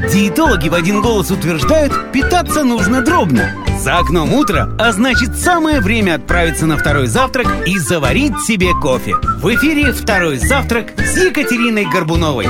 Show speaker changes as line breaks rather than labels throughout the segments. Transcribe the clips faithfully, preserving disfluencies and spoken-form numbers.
Диетологи в один голос утверждают, питаться нужно дробно. За окном утро, а значит самое время отправиться на второй завтрак и заварить себе кофе. В эфире «Второй завтрак» с Екатериной Горбуновой.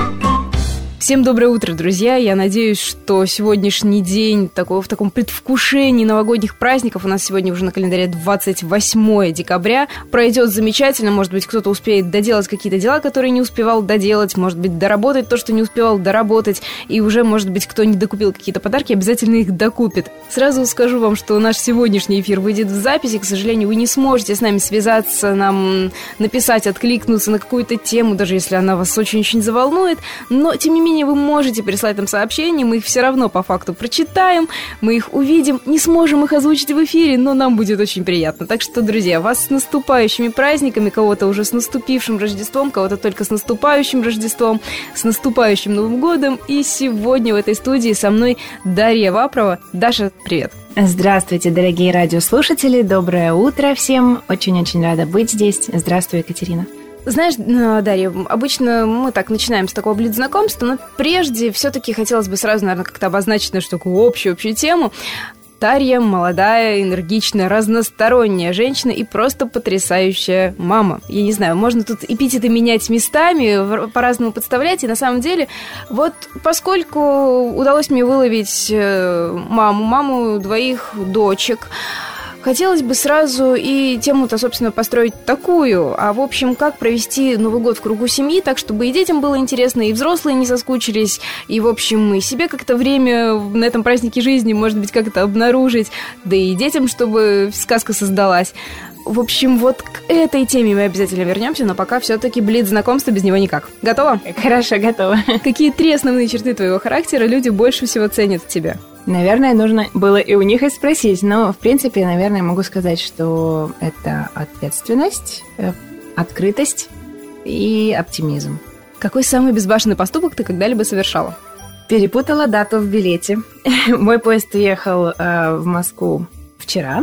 Всем доброе утро, друзья! Я надеюсь, что сегодняшний день такого, в таком предвкушении новогодних праздников, у нас сегодня уже на календаре двадцать восьмое декабря, пройдет замечательно. Может быть, кто-то успеет доделать какие-то дела, которые не успевал доделать, может быть, доработать то, что не успевал доработать, и уже, может быть, кто не докупил какие-то подарки, обязательно их докупит. Сразу скажу вам, что наш сегодняшний эфир выйдет в записи. К сожалению, вы не сможете с нами связаться, нам написать, откликнуться на какую-то тему, даже если она вас очень-очень заволнует, но, тем не менее, вы можете прислать нам сообщения, мы их все равно по факту прочитаем, мы их увидим, не сможем их озвучить в эфире, но нам будет очень приятно. Так что, друзья, вас с наступающими праздниками, кого-то уже с наступившим Рождеством, кого-то только с наступающим Рождеством, с наступающим Новым годом. И сегодня в этой студии со мной Дарья Вапрова. Даша, привет!
Здравствуйте, дорогие радиослушатели, доброе утро всем, очень-очень рада быть здесь. Здравствуй, Екатерина.
Знаешь, Дарья, обычно мы так начинаем с такого блиц-знакомства, но прежде все-таки хотелось бы сразу, наверное, как-то обозначить нашу такую общую-общую тему. Дарья молодая, энергичная, разносторонняя женщина и просто потрясающая мама. Я не знаю, можно тут эпитеты менять местами, по-разному подставлять. И на самом деле, вот поскольку удалось мне выловить маму, маму двоих дочек, хотелось бы сразу и тему-то, собственно, построить такую. А, в общем, как провести Новый год в кругу семьи, так, чтобы и детям было интересно, и взрослые не соскучились, и, в общем, и себе как-то время на этом празднике жизни, может быть, как-то обнаружить, да и детям, чтобы сказка создалась. В общем, вот к этой теме мы обязательно вернемся, но пока все-таки блиц-знакомство, без него никак. Готова?
Хорошо, готова.
Какие три основные черты твоего характера люди больше всего ценят в тебе?
Наверное, нужно было и у них и спросить, но, в принципе, наверное, могу сказать, что это ответственность, открытость и оптимизм.
Какой самый безбашенный поступок ты когда-либо совершала?
Перепутала дату в билете. Мой поезд уехал э, в Москву вчера,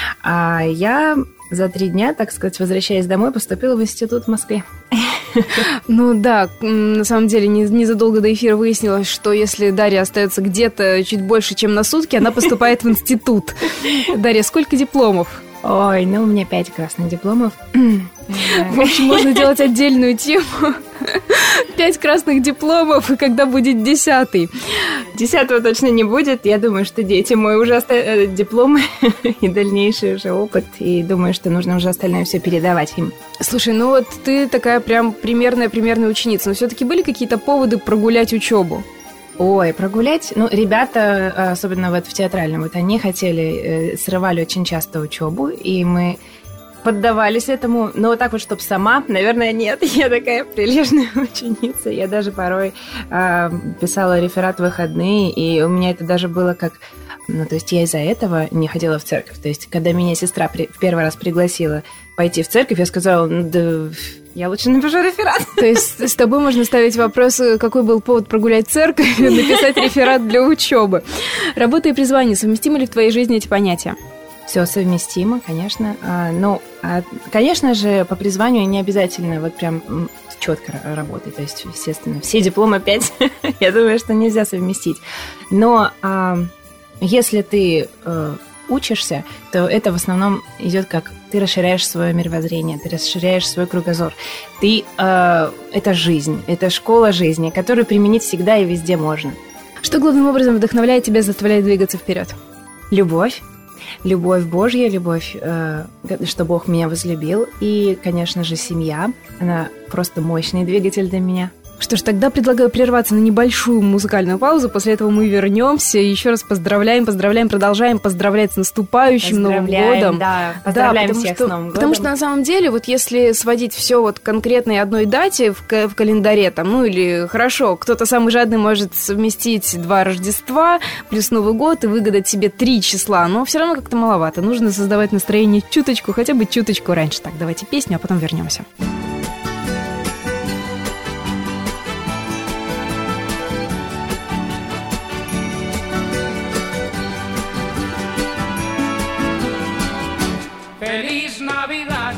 а я за три дня, так сказать, возвращаясь домой, поступила в институт в Москве.
Ну да, на самом деле незадолго до эфира выяснилось, что если Дарья остается где-то чуть больше, чем на сутки, она поступает в институт. Дарья, сколько дипломов?
Ой, ну у меня пять красных дипломов.
В общем, можно делать отдельную тему. Пять красных дипломов, и когда будет десятый?
Десятого точно не будет. Я думаю, что дети мои уже оставят дипломы и дальнейший уже опыт. И думаю, что нужно уже остальное все передавать им.
Слушай, ну вот ты такая прям примерная-примерная ученица. Но все-таки были какие-то поводы прогулять учебу?
Ой, прогулять? Ну, ребята, особенно вот в театральном, вот они хотели, срывали очень часто учебу, и мы поддавались этому, но вот так вот, чтобы сама, наверное, нет. Я такая прилежная ученица. Я даже порой э, писала реферат в выходные, и у меня это даже было как... Ну, то есть я из-за этого не ходила в церковь. То есть когда меня сестра при, в первый раз пригласила пойти в церковь, я сказала, ну, да... Я лучше напишу реферат.
То есть с тобой можно ставить вопрос, какой был повод прогулять церковь и написать реферат для учебы. Работа и призвание, совместимы ли в твоей жизни эти понятия?
Все совместимо, конечно. Ну, конечно же, по призванию не обязательно вот прям четко работать. То есть, естественно, все дипломы пять, я думаю, что нельзя совместить. Но если ты учишься, то это в основном идет как ты расширяешь свое мировоззрение, ты расширяешь свой кругозор. Ты, э, это жизнь, это школа жизни, которую применить всегда и везде можно.
Что главным образом вдохновляет тебя, заставляет двигаться вперед?
Любовь. Любовь Божья, любовь, э, что Бог меня возлюбил. И, конечно же, семья. Она просто мощный двигатель для меня.
Что ж, тогда предлагаю прерваться на небольшую музыкальную паузу. После этого мы вернемся. Еще раз поздравляем, поздравляем, продолжаем поздравлять с наступающим Новым годом.
Да, поздравляем
да,
всех
что,
с Новым годом.
Потому что на самом деле, вот если сводить все вот к конкретной одной дате в, в календаре, там, ну или хорошо, кто-то самый жадный может совместить два Рождества плюс Новый год и выгадать себе три числа, но все равно как-то маловато. Нужно создавать настроение чуточку, хотя бы чуточку раньше. Так, давайте песню, а потом вернемся.
Feliz Navidad,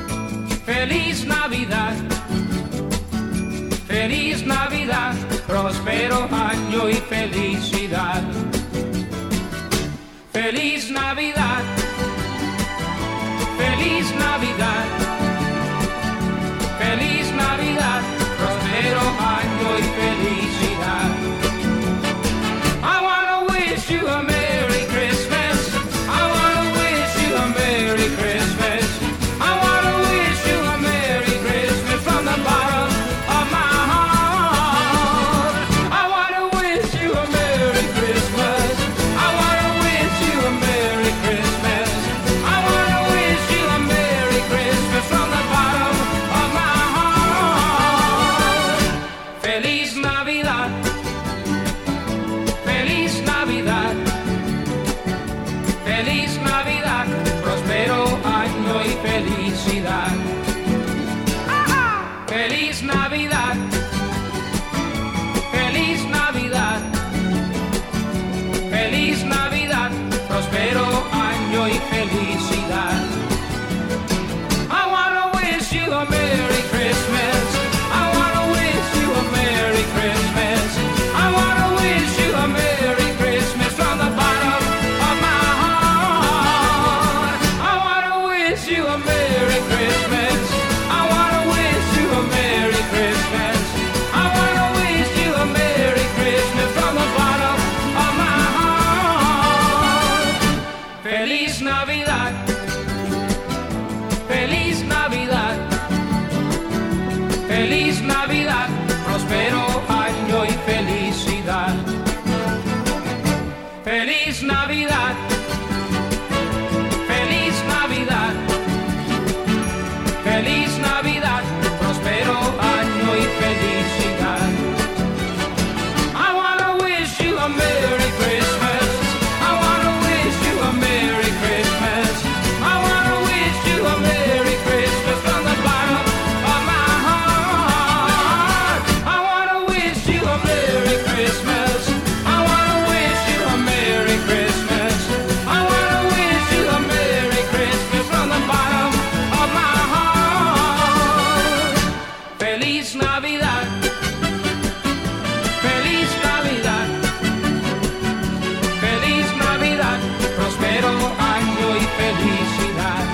Feliz Navidad, Feliz Navidad, próspero año y felicidad. Feliz Navidad, feliz Navidad, feliz Navidad, próspero año y felicidad. I wanna wish you a Merry Christmas. I wanna wish you a Merry Christmas. I wanna wish you a Merry Christmas from the bottom of my heart. I wanna wish you a Merry Christmas. I wanna wish you a Merry Christmas. I wanna wish you a Merry Christmas from the bottom of my heart. Feliz Navidad. Feliz Navidad, feliz Navidad, próspero año y felicidad. Feliz Navidad, feliz Navidad, feliz Navidad, próspero año y felicidad. I wanna wish you a Merry Christmas. I wanna wish you a Merry Christmas. I wanna wish you a Merry Christmas from the bottom of my heart. I wanna wish you a Merry Christmas. I wanna wish you a Merry Christmas. I wanna wish you a Merry Christmas from the bottom of my heart. Feliz Navidad. Feliz Navidad. Feliz Navidad, próspero año y felicidad. Feliz Navidad. Feliz Navidad. Feliz Navidad, próspero año y felicidad. I wanna wish you a Merry Christmas. I wanna wish you a Merry Christmas. I wanna wish you a Merry Christmas from the bottom of my heart. I wanna wish you a Merry Christmas. I wanna wish you a Merry Christmas. I wanna wish you a Merry Christmas from the bottom of my heart. Feliz Navidad. Feliz Navidad. Feliz Navidad, próspero año y felicidad.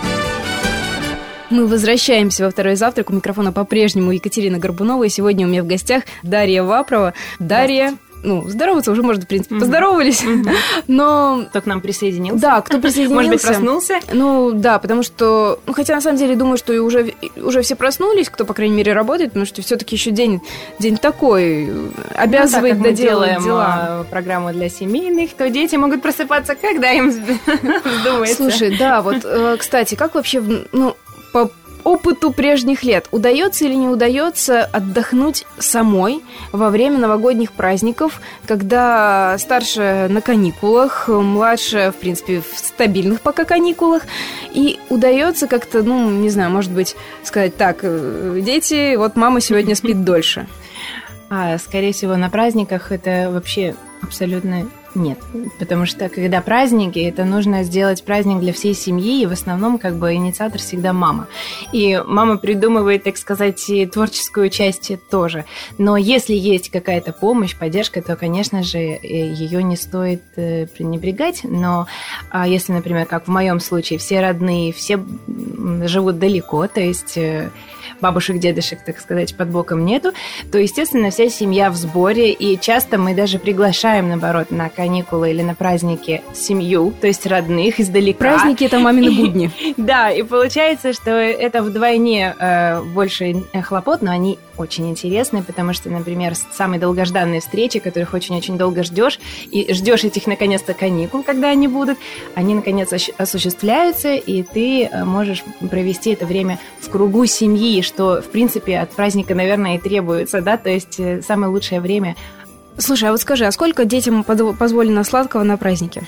Мы возвращаемся во второй завтрак. У микрофона по-прежнему Екатерина Горбунова. И сегодня у меня в гостях Дарья Вапрова. Дарья, ну, здороваться уже, может, в принципе, поздоровались. Но...
Кто к нам присоединился?
Да, кто присоединился.
Может быть, проснулся?
Ну, да, потому что... Ну, хотя, на самом деле, думаю, что и уже, уже все проснулись, кто, по крайней мере, работает, потому что все-таки еще день, день такой обязывает
ну, так,
доделать
мы
дела.
делаем программу для семейных, то дети могут просыпаться, когда им вздумается.
Слушай, да, вот, кстати, как вообще, ну, по опыту прежних лет, удается или не удается отдохнуть самой во время новогодних праздников, когда старшая на каникулах, младшая, в принципе, в стабильных пока каникулах, и удается как-то, ну, не знаю, может быть, сказать, так, дети, вот мама сегодня спит дольше.
А, скорее всего, на праздниках это вообще абсолютно нет. Потому что, когда праздники, это нужно сделать праздник для всей семьи, и в основном, как бы, инициатор всегда мама. И мама придумывает, так сказать, и творческую часть тоже. Но если есть какая-то помощь, поддержка, то, конечно же, ее не стоит пренебрегать. Но если, например, как в моем случае, все родные, все живут далеко, то есть бабушек, дедушек, так сказать, под боком нету, то, естественно, вся семья в сборе, и часто мы даже приглашаем, наоборот, на каникулы или на праздники семью, то есть родных издалека.
Праздники – это мамины будни.
Да, и получается, что это вдвойне э, больше хлопот, но они очень интересные, потому что, например, самые долгожданные встречи, которых очень-очень долго ждешь, и ждешь этих, наконец-то, каникул, когда они будут, они, наконец, осуществляются, и ты можешь провести это время в кругу семьи, что, в принципе, от праздника, наверное, и требуется, да, то есть самое лучшее время.
Слушай, а вот скажи, а сколько детям позволено сладкого на празднике?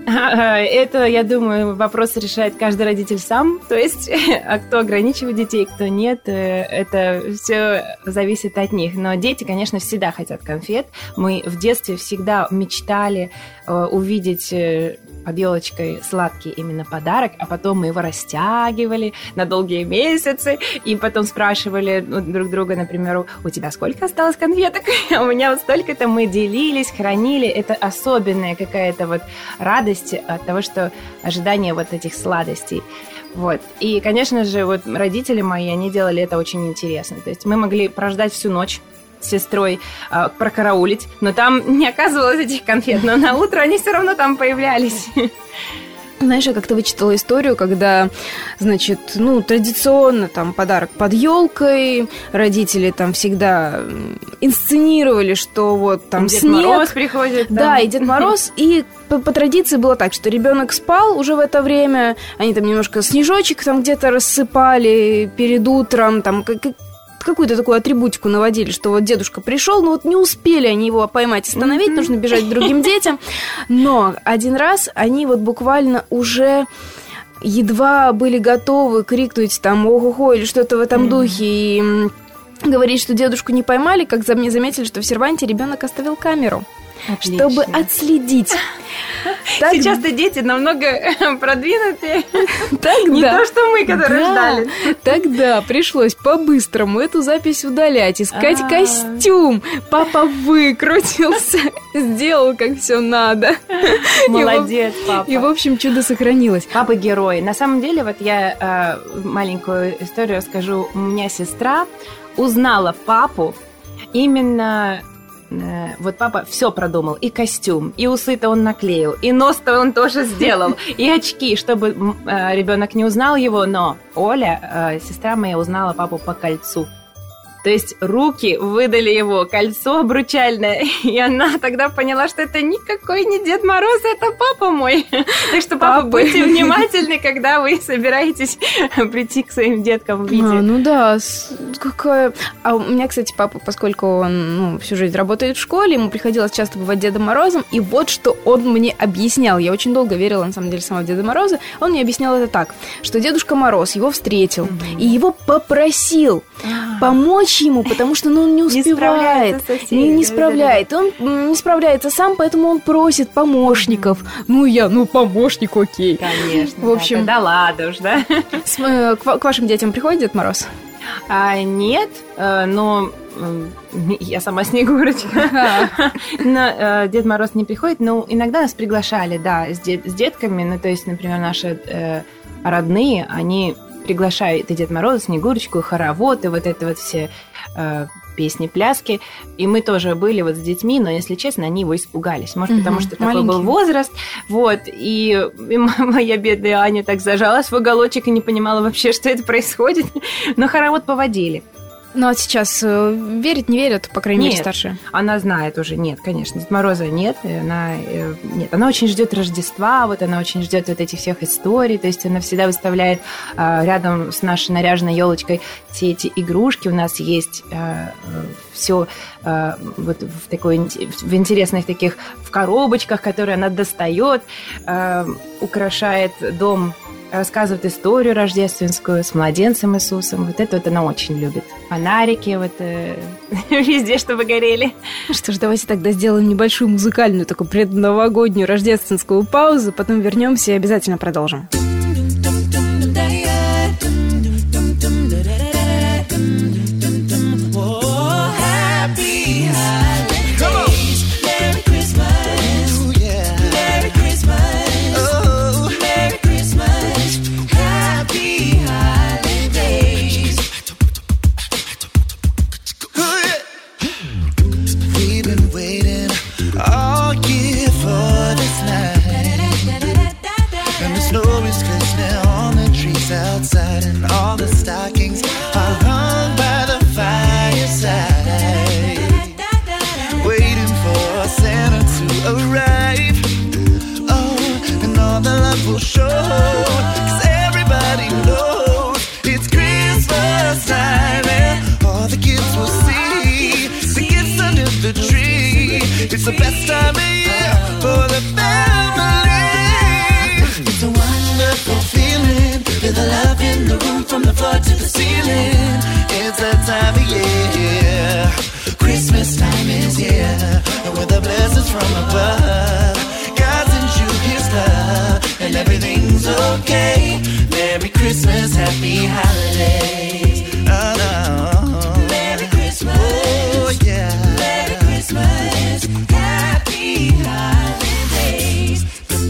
Это, я думаю, вопрос решает каждый родитель сам, то есть, а кто ограничивает детей, кто нет, это все зависит от них. Но дети, конечно, всегда хотят конфет. Мы в детстве всегда мечтали увидеть под елочкой сладкий именно подарок, а потом мы его растягивали на долгие месяцы, и потом спрашивали ну, друг друга, например, у тебя сколько осталось конфеток? А у меня вот столько-то. Мы делились, хранили. Это особенная какая-то вот радость от того, что ожидание вот этих сладостей. Вот. И, конечно же, вот родители мои, они делали это очень интересно. То есть мы могли прождать всю ночь с сестрой, э, прокараулить, но там не оказывалось этих конфет, но на утро они все равно там появлялись.
Знаешь, я как-то вычитала историю, когда, значит, ну, традиционно там подарок под елкой, родители там всегда инсценировали, что вот там
Дед
снег.
Мороз приходит. Там.
Да, и Дед Мороз, и по, по традиции было так, что ребенок спал уже в это время, они там немножко снежочек там где-то рассыпали перед утром, там как какую-то такую атрибутику наводили, что вот дедушка пришел, но вот не успели они его поймать, остановить, mm-hmm. нужно бежать к другим детям. Но один раз они вот буквально уже едва были готовы крикнуть там «Ого-го» или что-то в этом mm-hmm. духе, и говорить, что дедушку не поймали, как за мне заметили, что в серванте ребенок оставил камеру. Отлично. Чтобы отследить. Так...
Сейчас-то дети намного продвинутые.
Тогда...
Не то, что мы, которые
да.
ждали.
Тогда пришлось по-быстрому эту запись удалять, искать А-а-а. костюм. Папа выкрутился, сделал, как все надо.
Молодец,
и,
папа.
И, в общем, чудо сохранилось.
Папа герой. На самом деле, вот я э, маленькую историю расскажу. У меня сестра узнала папу именно... Вот папа все продумал, и костюм, и усы-то он наклеил, и нос-то он тоже сделал, и очки, чтобы э, ребенок не узнал его, но Оля, э, сестра моя, узнала папу по кольцу. То есть руки выдали его кольцо обручальное, и она тогда поняла, что это никакой не Дед Мороз, это папа мой. Так что, папа, Папы. будьте внимательны, когда вы собираетесь прийти к своим деткам в виде.
А, ну да, какая... А у меня, кстати, папа, поскольку он ну, всю жизнь работает в школе, ему приходилось часто бывать Дедом Морозом, и вот что он мне объяснял. Я очень долго верила, на самом деле, сама в Деда Мороза. Он мне объяснял это так, что Дедушка Мороз его встретил mm-hmm. и его попросил ah. помочь ему, потому что ну, он не успевает, не, не справляется, он не справляется сам, поэтому он просит помощников. Mm-hmm. Ну я, ну помощник, окей.
Конечно.
В общем,
да, да ладно уж, да.
С, к, к вашим детям приходит Дед Мороз?
А, нет, но я сама Снегурочка. Но Дед Мороз не приходит, но иногда нас приглашали, да, с, дет, с детками, ну то есть, например, наши э, родные, они приглашают и Дед Мороза, Снегурочку, и хоровод, и вот это вот все э, песни, пляски. И мы тоже были вот с детьми, но, если честно, они его испугались. Может, угу, потому что маленький. Такой был возраст. Вот. И, и моя бедная Аня так зажалась в уголочек и не понимала вообще, что это происходит. Но хоровод поводили.
Ну, а сейчас э, верит, не верит, по крайней
нет,
мере, старшая?
Она знает уже, нет, конечно. Дед Мороза нет, она, э, нет. Она очень ждет Рождества, вот она очень ждет вот этих всех историй, то есть она всегда выставляет э, рядом с нашей наряженной елочкой все эти игрушки. У нас есть э, все э, вот в, такой, в интересных таких, в коробочках, которые она достает, э, украшает дом, рассказывает историю рождественскую с младенцем Иисусом. Вот это вот она очень любит. Фонарики вот э, везде, чтобы горели.
Что ж, давайте тогда сделаем небольшую музыкальную, такую предновогоднюю рождественскую паузу, потом вернемся и обязательно продолжим.
Outside and all the stockings are hung by the fireside, waiting for Santa to arrive. Oh, and all the love will show, 'cause everybody knows it's Christmas time, and all the kids will see the gifts under the tree. It's the best time of year for the family. It's a wonderful feeling, with the love in the room from the floor to the ceiling. It's that time of year. Christmas time is here, and with the blessings from above, God sends you His love. okay. Merry Christmas, happy holidays. Oh, no. Merry Christmas. Oh, yeah. Merry Christmas, happy holidays.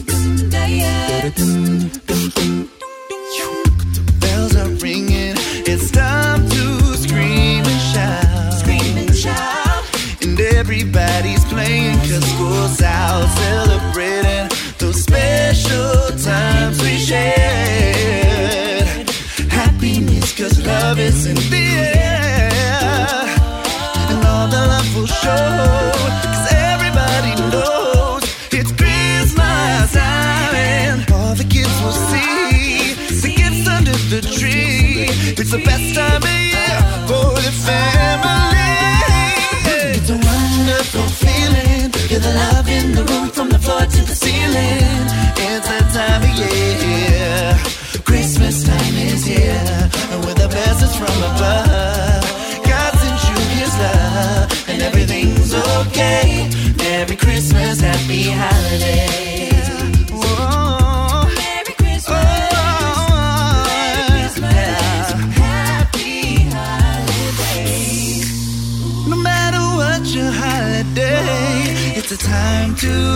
Bells are ringing, it's time to scream and shout. Scream and shout. And everybody's playing 'cause school's out, celebrating those special times we shared. Happiness 'cause love is in the air. And all the love will show, 'cause everybody knows it's Christmas time. And all the kids will see the gifts under the tree. It's the best time of year for the family. It's a wonderful feeling. Feel the love in the room from the floor to the ceiling. It's that time of year. Christmas time is here. And with the blessings from above, God sent you His love. And everything's okay. Merry Christmas, happy holidays. Whoa. Merry Christmas. Oh, Merry Christmas, happy holidays. No matter what your holiday, it's a time to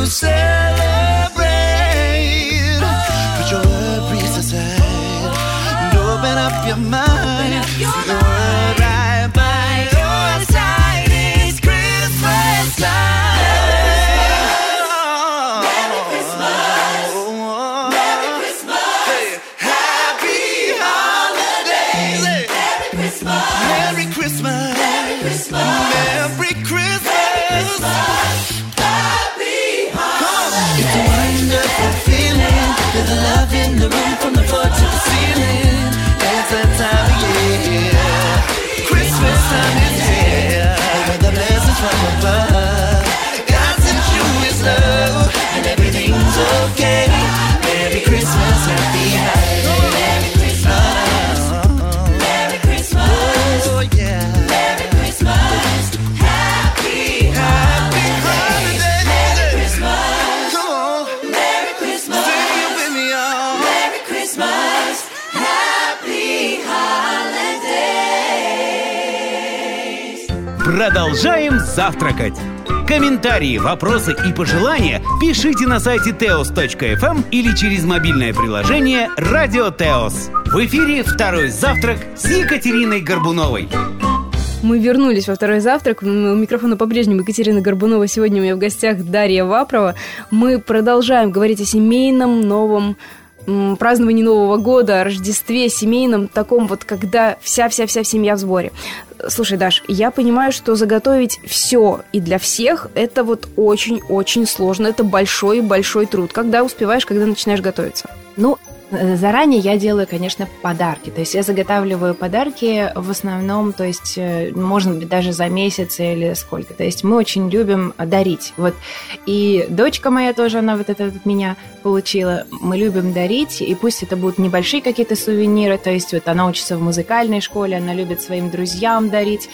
celebrate. Put your worries aside and open up your mind. See the world right by your side. It's Christmas time. Merry Christmas. Merry Christmas. Hey, happy holidays. Merry Christmas. Merry Christmas. Merry Christmas. Merry Christmas. It's a wonderful feeling. Feel the love in the room from the floor to the ceiling. It's that time of year. Christmas time is here. With the blessings from above, God sent you His love, and everything's okay. Merry Christmas, happy holidays. Merry Christmas. Merry Christmas. Oh yeah. Merry Christmas. Happy happy holidays. Merry Christmas. Come on. Merry Christmas. Sing it with me, y'all. Merry Christmas. Happy holidays.
Продолжаем завтракать. Комментарии, вопросы и пожелания пишите на сайте теос точка эф эм или через мобильное приложение «Радио Теос». В эфире «Второй завтрак» с Екатериной Горбуновой.
Мы вернулись во второй завтрак. У микрофона по-прежнему Екатерина Горбунова. Сегодня у меня в гостях Дарья Вапрова. Мы продолжаем говорить о семейном новом м, праздновании Нового года, о Рождестве семейном, таком вот, когда вся-вся-вся семья в сборе. Слушай, Даш, я понимаю, что заготовить все и для всех – это вот очень-очень сложно. Это большой-большой труд. Когда успеваешь, когда начинаешь готовиться?
Ну, заранее я делаю, конечно, подарки. То есть я заготавливаю подарки в основном, то есть, может быть, даже за месяц или сколько. То есть мы очень любим дарить. Вот. И дочка моя тоже, она вот это от меня получила. Мы любим дарить, и пусть это будут небольшие какие-то сувениры. То есть вот она учится в музыкальной школе, она любит своим друзьям дарить,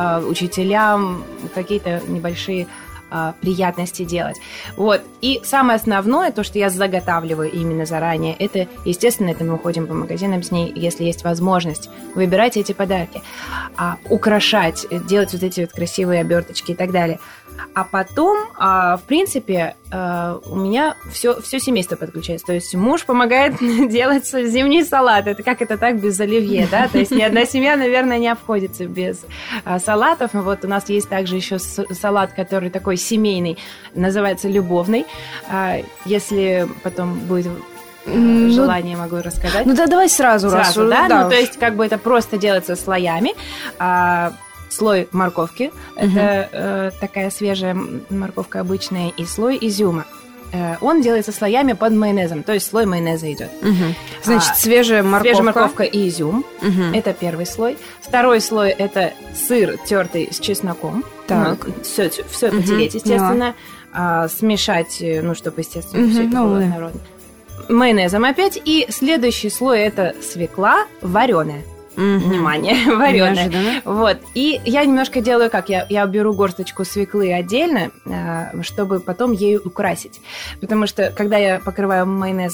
учителям какие-то небольшие приятности делать. Вот. И самое основное, то, что я заготавливаю именно заранее, это, естественно, это мы ходим по магазинам с ней, если есть возможность, выбирать эти подарки, а, украшать, делать вот эти вот красивые оберточки и так далее. А потом, а, в принципе, а, у меня все, все семейство подключается. То есть муж помогает делать зимний салат. Это как это так без оливье, да? То есть ни одна семья, наверное, не обходится без а, салатов. Вот у нас есть также еще салат, который такой семейный, называется любовный. А, если потом будет
Ну,
желание, могу рассказать.
Ну да, давай сразу.
Сразу,
раз,
да?
да
Ну, то есть как бы это просто делается слоями. А, слой морковки, uh-huh. это э, такая свежая морковка обычная, и слой изюма. Э, он делается слоями под майонезом, то есть слой майонеза идет.
Uh-huh. Значит, а, свежая морковка.
Свежая морковка и изюм.
Uh-huh.
Это первый слой. Второй слой это сыр, тертый с чесноком.
Так.
Ну, все, все uh-huh. потереть, естественно. А, смешать, ну, чтобы, естественно, uh-huh. все это было однородно. Майонезом опять. И следующий слой это свекла вареная. Mm-hmm. Внимание, вареная. Вот. И я немножко делаю как? Я, я беру горсточку свеклы отдельно, чтобы потом ею украсить. Потому что, когда я покрываю майонезом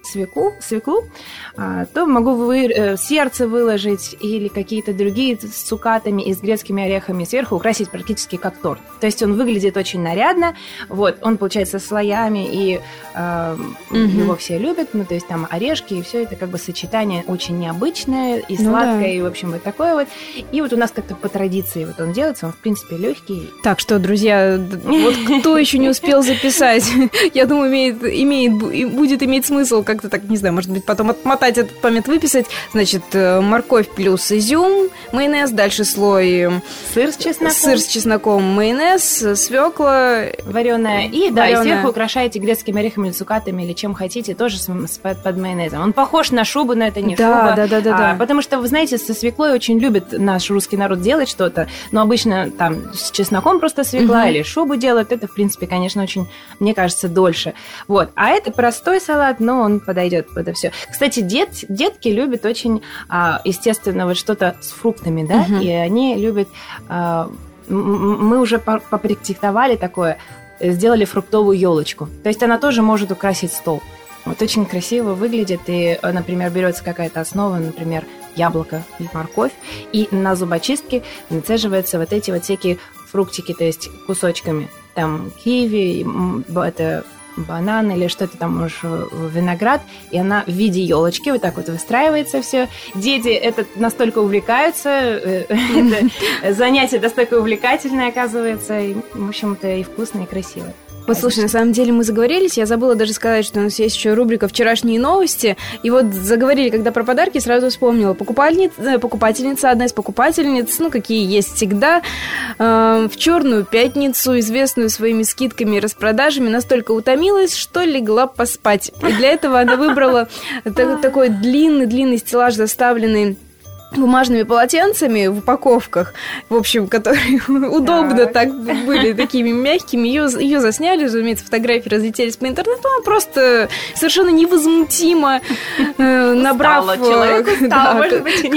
свеклу, свеклу а, то могу вы, э, сердце выложить или какие-то другие с цукатами и с грецкими орехами сверху украсить практически как торт. То есть он выглядит очень нарядно, вот, он получается слоями, и э, mm-hmm. его все любят, ну, то есть там орешки, и все это как бы сочетание очень необычное, и сладкое, ну, да. и, в общем, вот такое вот. И вот у нас как-то по традиции вот он делается, он, в принципе, легкий.
Так что, друзья, вот кто еще не успел записать, я думаю, имеет, имеет, будет иметь смысл как-то так, не знаю, может быть, потом отмотать этот момент, выписать. Значит, морковь плюс изюм, майонез, дальше слой
сыр с чесноком,
сыр с чесноком, майонез, свекла
вареная, и да, вареная. И сверху украшаете грецкими орехами или цукатами или чем хотите, тоже с, с, под, под майонезом. Он похож на шубу, но это не
да,
шуба.
Да, да, да,
а,
да.
Потому что, вы знаете, со свеклой очень любит наш русский народ делать что-то, но обычно там с чесноком просто свекла угу. или шубу делают. Это, в принципе, конечно, очень, мне кажется, дольше. Вот. А это простой салат, но он подойдет под это все. Кстати, дет, детки любят очень, а, естественно, вот что-то с фруктами, да, угу. и они любят... А, мы уже попрактиковали такое, сделали фруктовую елочку. То есть она тоже может украсить стол. Вот очень красиво выглядит, и, например, берется какая-то основа, например, яблоко или морковь, и на зубочистке нацеживаются вот эти вот всякие фруктики, то есть кусочками. Там киви, это банан или что-то там, может, виноград, и она в виде елочки вот так вот выстраивается все. Дети это настолько увлекаются, это занятие настолько увлекательное оказывается, и, в общем-то, и вкусно, и красиво.
Вот, слушай, на самом деле мы заговорились, я забыла даже сказать, что у нас есть еще рубрика «Вчерашние новости», и вот заговорили, когда про подарки, сразу вспомнила. Покупательница, покупательница, одна из покупательниц, ну, какие есть всегда, э, в Черную пятницу, известную своими скидками и распродажами, настолько утомилась, что легла поспать. И для этого она выбрала такой длинный-длинный стеллаж, заставленный бумажными полотенцами в упаковках, в общем, которые удобно так были, такими мягкими. Ее, ее засняли, разумеется, фотографии разлетелись по интернету, она просто совершенно невозмутимо, э, набрав да,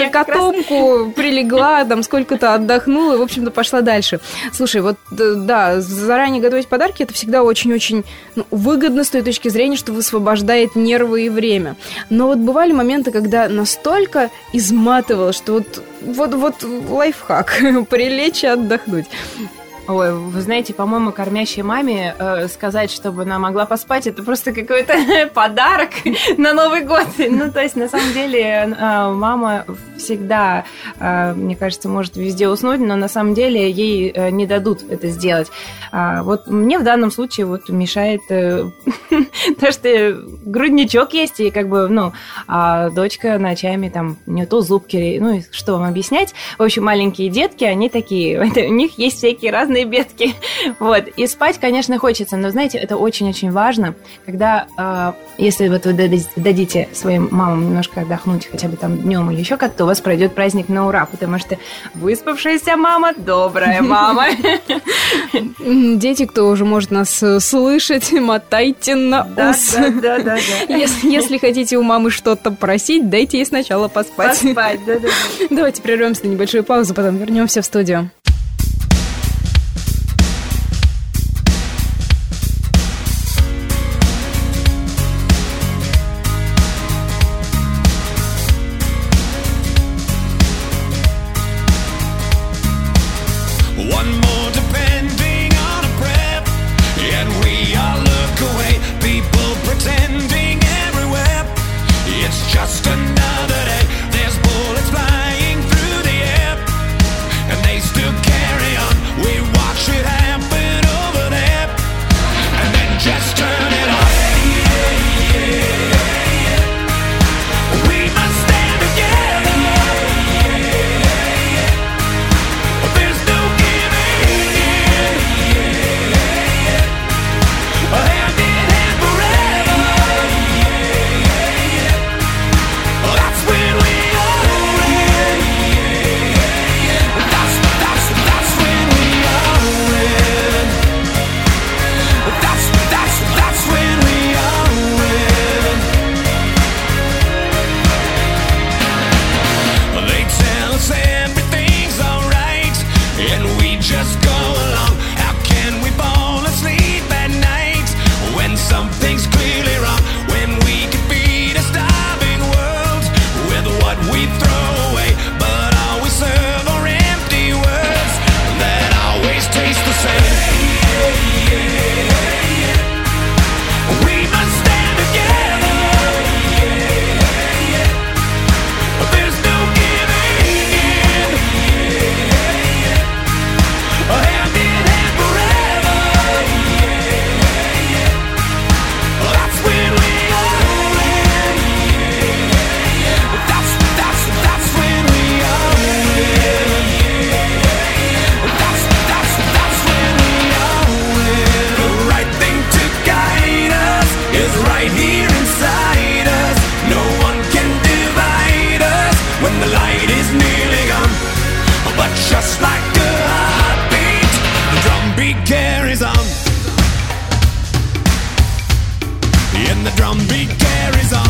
котомку, прилегла, там сколько-то отдохнула и, в общем-то, пошла дальше. Слушай, вот, да, заранее готовить подарки, это всегда очень-очень ну, выгодно с той точки зрения, что высвобождает нервы и время. Но вот бывали моменты, когда настолько изматывало, что вот, вот, вот лайфхак, прилечь и отдохнуть.
Ой, вы знаете, по-моему, кормящей маме э, сказать, чтобы она могла поспать, это просто какой-то подарок на Новый год. Ну, то есть, на самом деле, э, мама всегда, э, мне кажется, может везде уснуть, но на самом деле ей э, не дадут это сделать. А вот мне в данном случае вот мешает э, то, что грудничок есть, и как бы, ну, а дочка ночами там не то зубки, ну, что вам объяснять. В общем, маленькие детки, они такие, у них есть всякие разные бедки. Вот. И спать, конечно, хочется, но, знаете, это очень-очень важно, когда, э, если вот вы дадите своим мамам немножко отдохнуть, хотя бы там днем или еще как-то, у вас пройдет праздник на ура, потому что выспавшаяся мама – добрая мама.
Дети, кто уже может нас слышать, мотайте на ус.
Да, да, да, да.
Если, если хотите у мамы что-то просить, дайте ей сначала поспать.
Поспать, да, да.
Давайте прервемся на небольшую паузу, потом вернемся в студию.
Just another day. There's bullets flying through the air, and they still the drum beat carries on.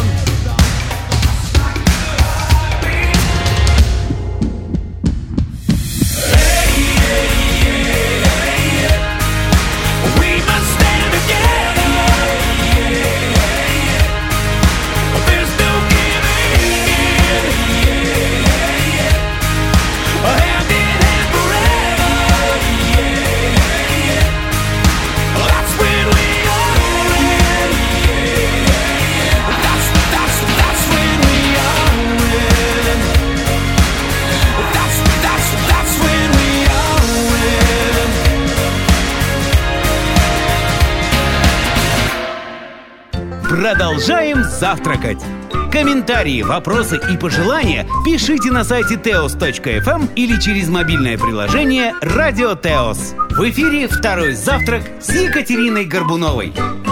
Продолжаем завтракать. Комментарии, вопросы и пожелания пишите на сайте теос точка эф эм или через мобильное приложение «Радио Теос». В эфире «Второй завтрак» с Екатериной Горбуновой.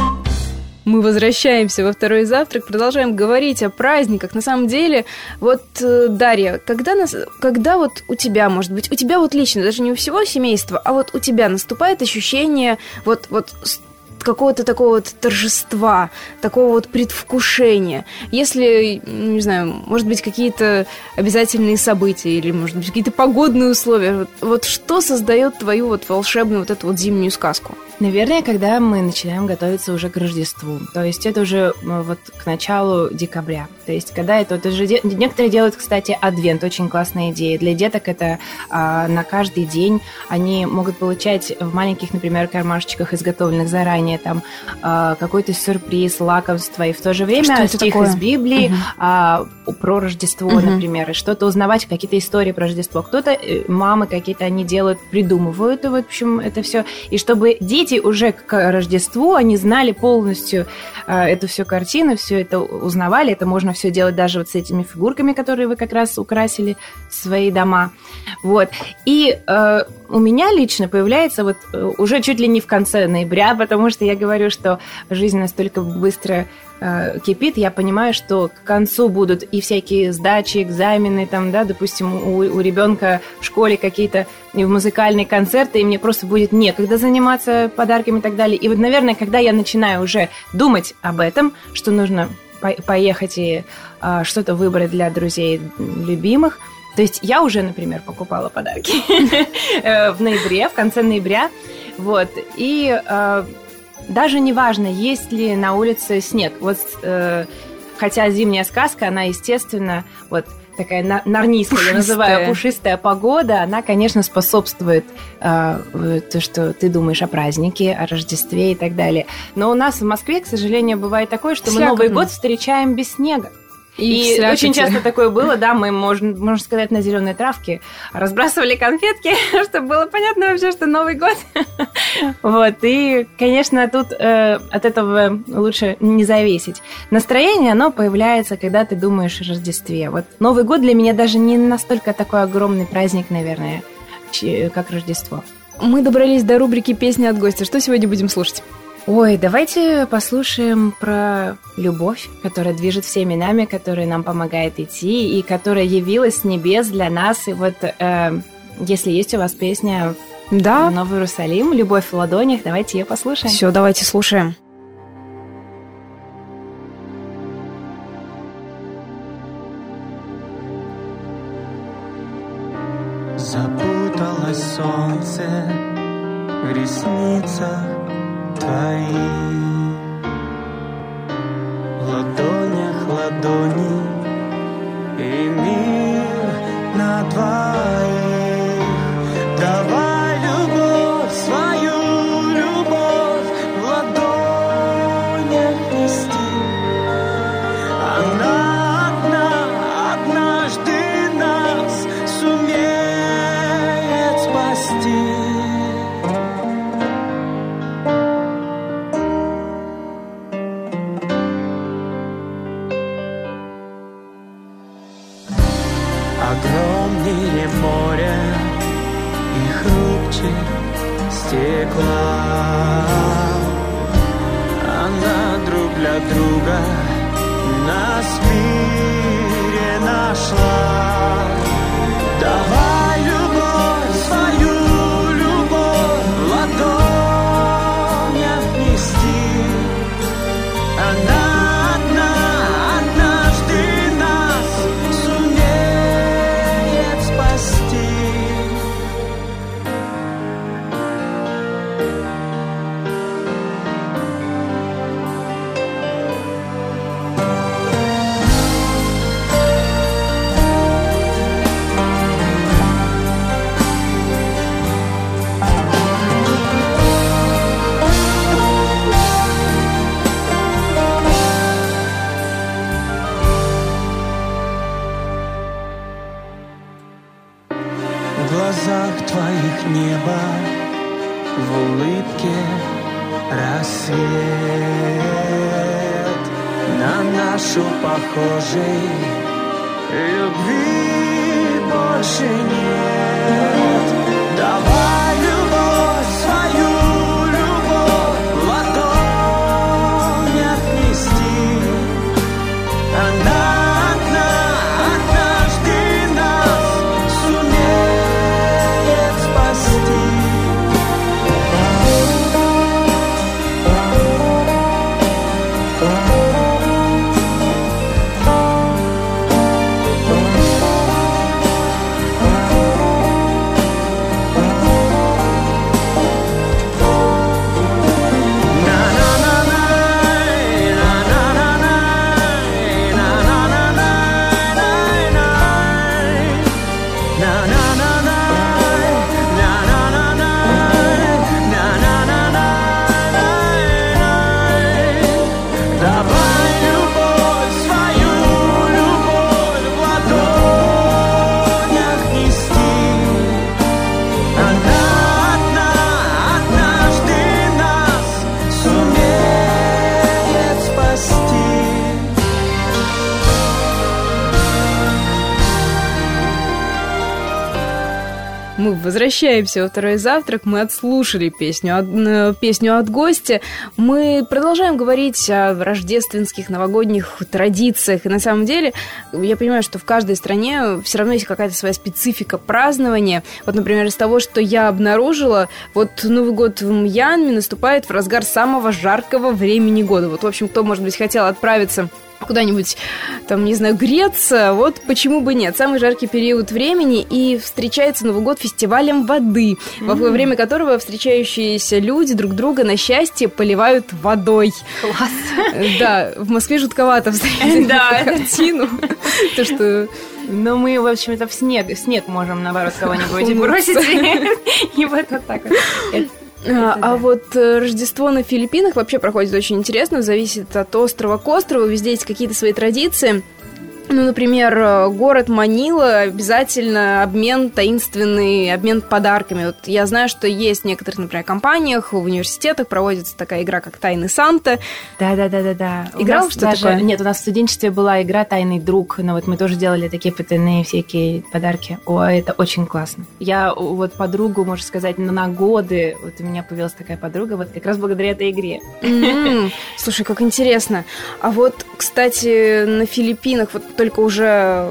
Мы возвращаемся во второй завтрак, продолжаем говорить о праздниках. На самом деле, вот, Дарья, когда, нас, когда вот у тебя, может быть, у тебя вот лично, даже не у всего семейства, а вот у тебя наступает ощущение вот, вот какого-то такого вот торжества, такого вот предвкушения. Если, не знаю, может быть, какие-то обязательные события или, может быть, какие-то погодные условия, вот, вот что создает твою вот волшебную вот эту вот зимнюю сказку?
Наверное, когда мы начинаем готовиться уже к Рождеству. То есть это уже вот к началу декабря. То есть когда это... это же, некоторые делают, кстати, адвент. Очень классная идея. Для деток это а, на каждый день. Они могут получать в маленьких, например, кармашечках, изготовленных заранее, там а, какой-то сюрприз, лакомство. И в то же время стих такое? Из Библии угу. а, про Рождество, угу. например. И что-то узнавать, какие-то истории про Рождество. Кто-то, мамы какие-то, они делают, придумывают, в общем, это все. И чтобы дети уже к Рождеству, они знали полностью э, эту всю картину, все это узнавали. Это можно все делать даже вот с этими фигурками, которые вы как раз украсили свои дома. Вот. И э, у меня лично появляется вот э, уже чуть ли не в конце ноября, потому что я говорю, что жизнь настолько быстро э, кипит, я понимаю, что к концу будут и всякие сдачи, экзамены, там, да, допустим, у, у ребенка в школе какие-то музыкальные концерты, и мне просто будет некогда заниматься подарками и так далее. И вот, наверное, когда я начинаю уже думать об этом, что нужно по- поехать и а, что-то выбрать для друзей любимых, то есть я уже, например, покупала подарки в ноябре, в конце ноября, вот, и даже не важно, есть ли на улице снег, вот, хотя зимняя сказка, она, естественно, вот, такая нарнийская, пушистая. Я называю пушистая погода, она, конечно, способствует э, то, что ты думаешь о празднике, о Рождестве и так далее. Но у нас в Москве, к сожалению, бывает такое, что Слякотно. Мы Новый год встречаем без снега. И, и очень часто такое было, да, мы, можно, можно сказать, на зеленой травке разбрасывали конфетки, чтобы было понятно вообще, что Новый год. Вот, и, конечно, тут э, от этого лучше не зависеть. Настроение, оно появляется, когда ты думаешь о Рождестве. Вот Новый год для меня даже не настолько такой огромный праздник, наверное, как Рождество.
Мы добрались до рубрики «Песни от гостя». Что сегодня будем слушать?
Ой, давайте послушаем про любовь, которая движет всеми нами, которая нам помогает идти и которая явилась с небес для нас. И вот э, если есть у вас песня
да.
«Новый Иерусалим», «Любовь в ладонях», давайте ее послушаем.
Все, давайте слушаем.
Запуталось солнце в ресницах твоих, в ладонях ладони и мир на двоих. Давай любовь, свою любовь в ладонях нести. Она одна, однажды нас сумеет спасти. Огромнее моря и хрупче стекла. Она друг для друга нас в мире нашла. Давай любовь, свою любовь в ладонях нести. Она свет на нашу похожий, любви больше нет. Давай любовь свою, любовь в ладонях нести. Она одна, однажды нас сумеет спасти.
Мы возвращаемся во второй завтрак, мы отслушали песню от, песню от гостя, мы продолжаем говорить о рождественских, новогодних традициях, и на самом деле я понимаю, что в каждой стране все равно есть какая-то своя специфика празднования. Вот, например, из того, что я обнаружила, вот Новый год в Мьянме наступает в разгар самого жаркого времени года. Вот, в общем, кто, может быть, хотел отправиться куда-нибудь, там, не знаю, греться, вот почему бы нет. Самый жаркий период времени, и встречается Новый год фестивалем воды, mm-hmm. во время которого встречающиеся люди друг друга на счастье поливают водой.
Класс!
Да, в Москве жутковато встретить эту картину. То, что...
Но мы, в общем-то, в снег, в снег можем, наоборот, кого-нибудь бросить. И вот так вот.
А, а вот э, Рождество на Филиппинах вообще проходит очень интересно, зависит от острова к острову, везде есть какие-то свои традиции. Ну, например, город Манила, обязательно обмен таинственный, обмен подарками. Вот я знаю, что есть в некоторых, например, компаниях, в университетах проводится такая игра, как «Тайный Санта».
Да-да-да-да.
Играл что
даже...
такое?
Нет, у нас в студенчестве была игра «Тайный друг», но вот мы тоже делали такие потайные всякие подарки. О, это очень классно. Я вот подругу, можно сказать, на годы, вот у меня появилась такая подруга, вот как раз благодаря этой игре.
Mm-hmm. Слушай, как интересно. А вот, кстати, на Филиппинах, вот только уже,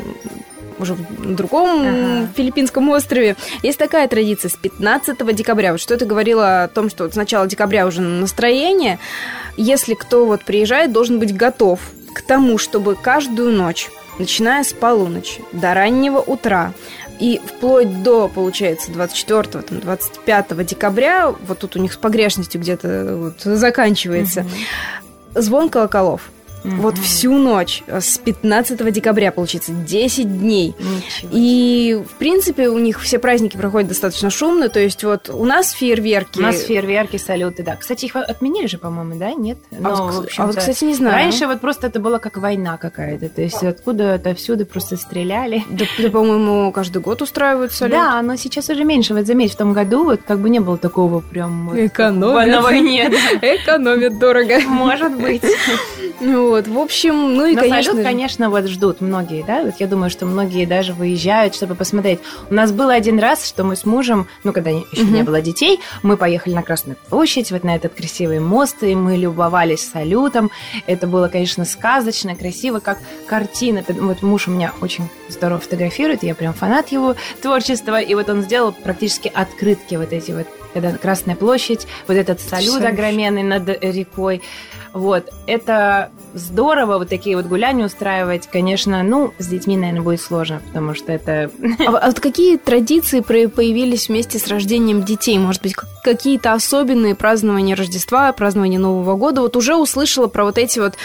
уже в другом ага. филиппинском острове, есть такая традиция с пятнадцатого декабря. Вот что ты говорила о том, что вот с начала декабря уже настроение. Если кто вот приезжает, должен быть готов к тому, чтобы каждую ночь, начиная с полуночи до раннего утра, и вплоть до, получается, двадцать четвёртого, там, двадцать пятого декабря, вот тут у них с погрешностью где-то вот заканчивается, угу. звон колоколов. Mm-hmm. Вот всю ночь, с пятнадцатого декабря, получается, десять дней.
Ничего.
И, в принципе, у них все праздники проходят достаточно шумно. То есть вот у нас фейерверки...
У нас фейерверки, салюты, да. Кстати, их отменили же, по-моему, да? Нет?
Но, а, вот, а вот, кстати, не знаю.
Раньше вот просто это было как война какая-то. То есть откуда-то всюду просто стреляли.
Да, да, по-моему, каждый год устраивают салют.
Да, но сейчас уже меньше. Вот заметь, в том году вот как бы не было такого прям...
Экономят.
На войне.
Экономят дорого.
Может быть.
Вот, в общем, ну и,
но
конечно...
салют, конечно, вот ждут многие, да, вот я думаю, что многие даже выезжают, чтобы посмотреть. У нас было один раз, что мы с мужем, ну, когда еще uh-huh. не было детей, мы поехали на Красную площадь, вот на этот красивый мост, и мы любовались салютом. Это было, конечно, сказочно, красиво, как картина. Вот муж у меня очень здорово фотографирует, я прям фанат его творчества, и вот он сделал практически открытки вот эти вот, когда Красная площадь, вот этот салют огроменный над рекой. Вот, это здорово, вот такие вот гуляния устраивать, конечно, ну, с детьми, наверное, будет сложно, потому что это...
А, а вот какие традиции появились вместе с рождением детей? Может быть, какие-то особенные празднования Рождества, празднования Нового года? Вот уже услышала про вот эти вот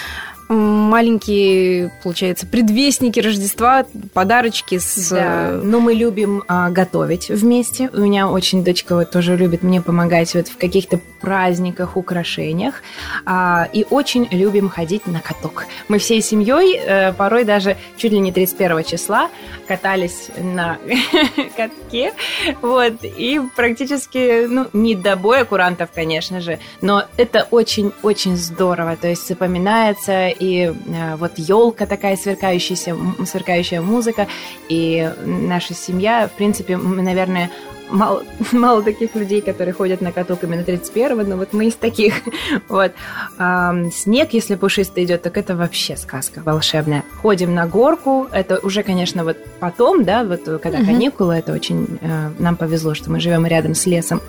маленькие, получается, предвестники Рождества, подарочки с...
Да, но мы любим а, готовить вместе. У меня очень дочка вот тоже любит мне помогать вот в каких-то праздниках, украшениях. А, и очень любим ходить на каток. Мы всей семьей а, порой даже чуть ли не тридцать первого числа катались на катке. Вот, и практически, ну, не до боя курантов, конечно же, но это очень-очень здорово. То есть запоминается и а, вот елка такая сверкающаяся, сверкающая музыка, и наша семья, в принципе, мы, наверное, мало, мало таких людей, которые ходят на каток именно тридцать первого, но вот мы из таких. Вот. А, снег, если пушистый идет, так это вообще сказка волшебная. Ходим на горку, это уже, конечно, вот потом, да, вот когда uh-huh. каникулы, это очень а, нам повезло, что мы живем рядом с лесом.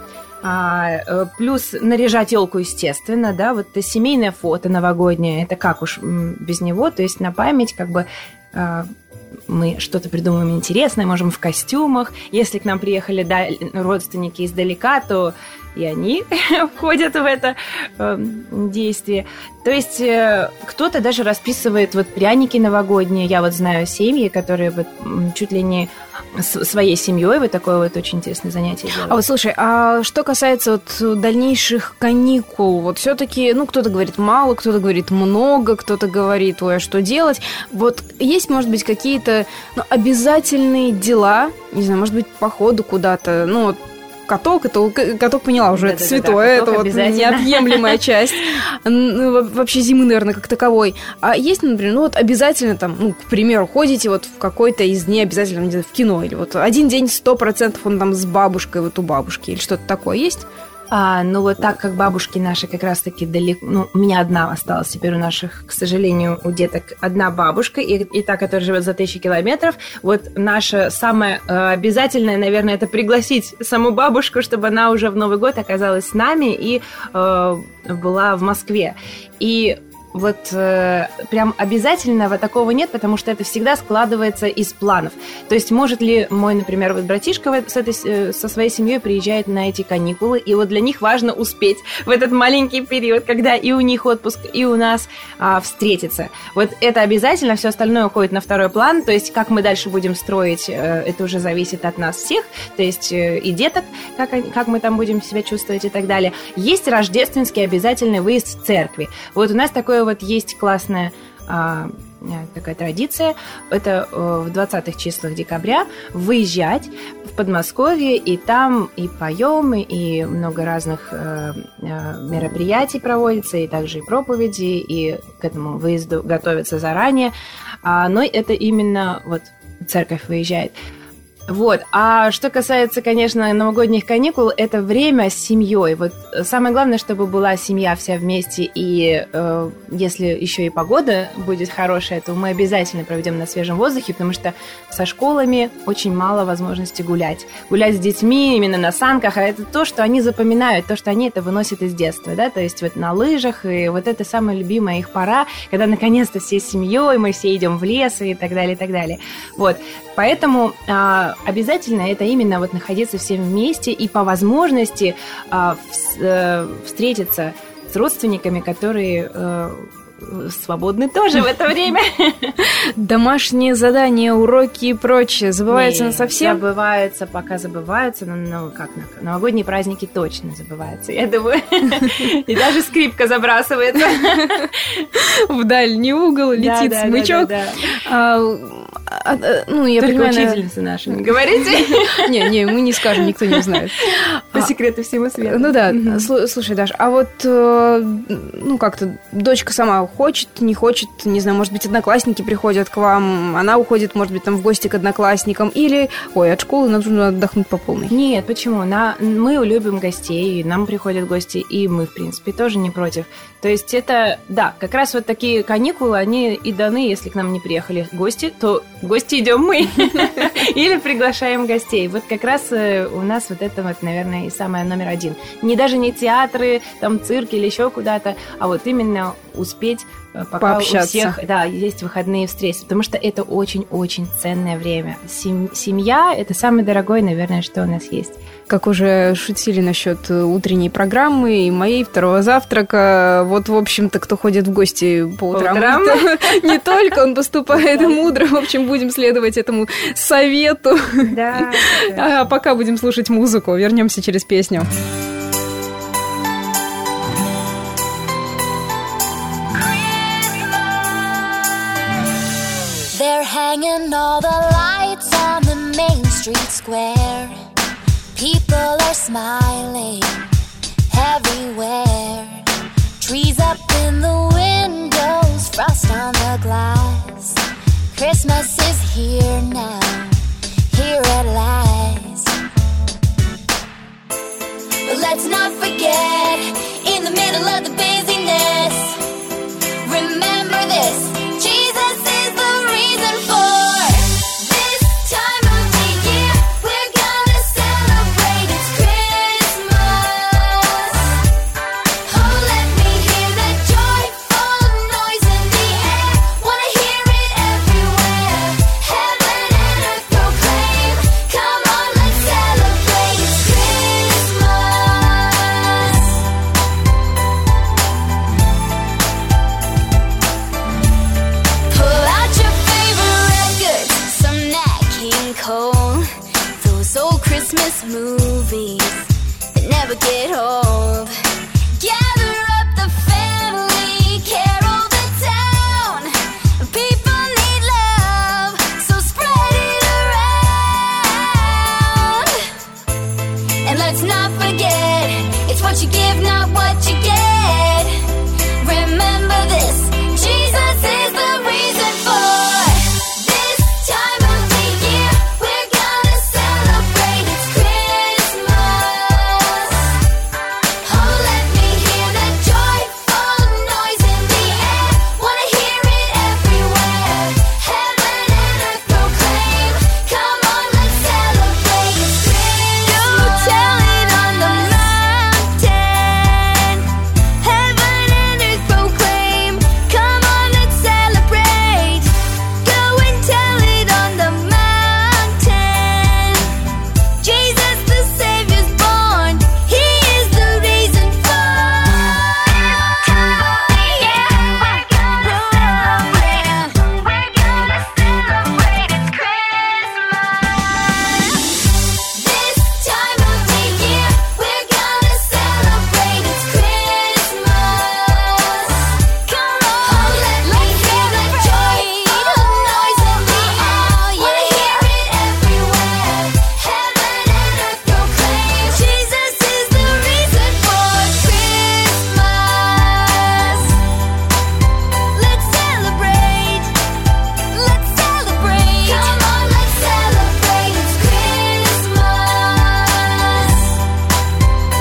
А, плюс наряжать елку, естественно, да, вот семейное фото новогоднее, это как уж без него, то есть на память как бы а, мы что-то придумываем интересное, можем в костюмах. Если к нам приехали да, родственники издалека, то и они входят в это э, действие. То есть э, кто-то даже расписывает вот пряники новогодние. Я вот знаю семьи, которые вот чуть ли не с своей семьей вот такое вот очень интересное занятие делают.
А вот слушай, а что касается вот дальнейших каникул, вот все-таки, ну, кто-то говорит мало, кто-то говорит много, кто-то говорит, ой, а что делать? Вот есть, может быть, какие-то ну, обязательные дела, не знаю, может быть, походу куда-то, ну, вот, каток, это каток поняла уже, да, это да, святое, да, это вот неотъемлемая часть вообще зимы, наверное, как таковой. А есть, например, ну вот обязательно там, ну, к примеру, ходите вот в какой-то из дней обязательно где-то в кино, или вот один день сто процентов он там с бабушкой вот у бабушки, или что-то такое есть?
А, ну вот так как бабушки наши как раз-таки далеко... Ну, у меня одна осталась теперь у наших, к сожалению, у деток одна бабушка, и, и та, которая живет за тысячи километров. Вот наше самое э, обязательное, наверное, это пригласить саму бабушку, чтобы она уже в Новый год оказалась с нами и э, была в Москве. И вот э, прям обязательного такого нет, потому что это всегда складывается из планов. То есть может ли мой, например, вот братишка с этой, э, со своей семьей приезжает на эти каникулы, и вот для них важно успеть в этот маленький период, когда и у них отпуск, и у нас а, встретиться. Вот это обязательно, все остальное уходит на второй план. То есть как мы дальше будем строить, э, это уже зависит от нас всех, то есть э, и деток, как, как мы там будем себя чувствовать и так далее. Есть рождественский обязательный выезд в церкви. Вот у нас такое вот есть классная а, такая традиция. Это а, в двадцатых числах декабря выезжать в Подмосковье, и там и поем, и много разных а, а, мероприятий проводится, и также и проповеди, и к этому выезду готовятся заранее. А, но это именно вот церковь выезжает. Вот. А что касается, конечно, новогодних каникул, это время с семьей. Вот самое главное, чтобы была семья вся вместе, и э, если еще и погода будет хорошая, то мы обязательно проведем на свежем воздухе, потому что со школами очень мало возможности гулять. Гулять с детьми именно на санках, а это то, что они запоминают, то, что они это выносят из детства, да, то есть вот на лыжах, и вот это самая любимая их пора, когда наконец-то всей семьей мы все идем в лес и так далее, и так далее. Вот. Поэтому а, обязательно это именно вот находиться всем вместе и по возможности а, в, а, встретиться с родственниками, которые а, свободны тоже в это время.
Домашние задания, уроки и прочее забываются
Не,
совсем?
Забываются, пока забываются, но ну, как на новогодние праздники точно забываются, я думаю. И даже скрипка забрасывается.
В дальний угол летит смычок. Ну, я
Только
понимаю,
учительницы наши не говорите.
Не, не, мы не скажем, никто не узнает.
По секрету всему свету.
Ну да, слушай, Даш, а вот, ну, как-то дочка сама хочет, не хочет, не знаю, может быть, одноклассники приходят к вам, она уходит, может быть, там в гости к одноклассникам, или, ой, от школы нам нужно отдохнуть по полной.
Нет, почему? На, мы любим гостей, нам приходят гости, и мы, в принципе, тоже не против. То есть это, да, как раз вот такие каникулы, они и даны, если к нам не приехали гости, то в гости идем мы или приглашаем гостей. Вот как раз у нас вот это вот, наверное, и самое номер один. Не даже не театры, там цирк или еще куда-то, а вот именно успеть пока
Пообщаться.
у всех, да, есть выходные встречи, потому что это очень-очень ценное время. Сем- семья – это самое дорогое, наверное, что у нас есть.
Как уже шутили насчет утренней программы и моей второго завтрака. Вот, в общем-то, кто ходит в гости по утрам,
утрам.
не только он поступает мудро. В общем, будем следовать этому совету.
Да.
А пока будем слушать музыку. Вернемся через песню.
They're hanging all the lights on the main street square. People are smiling everywhere. Trees up in the windows, frost on the glass. Christmas is here now, here at last. But let's not forget, in the middle of the busyness, remember this: Jesus is the reason for this time of the year. We're gonna celebrate, it's Christmas. Oh, let me hear that joyful noise in the air. Wanna hear it everywhere. Heaven and earth proclaim. Come on, let's celebrate, it's Christmas. Pull out your favorite records, some Nat King Cole. Those old Christmas movies that never get old. Gather up the family, carol the town. People need love, so spread it around. And let's not forget, it's what you give, not what you get. Remember this: Jesus is the reason for this time of the year. We're gonna celebrate, it's Christmas. Oh, let me hear that joyful noise in the air. Wanna hear it everywhere. Heaven and earth proclaim. Come on, let's celebrate, it's Christmas. Go tell it on the mountain. Heaven and earth proclaim. Come on, let's celebrate. Go and tell it on the mountain. Jesus the Savior's born. He is the reason for. Yeah, we're gonna celebrate. We're gonna celebrate, it's Christmas. This time of the year, we're gonna celebrate, it's Christmas. Come on, let me hear that joyful noise in the air. Wanna hear it everywhere. Heaven and earth proclaim. Jesus is the reason for Christmas. Let's celebrate. Let's celebrate. Come on, let's celebrate, it's Christmas.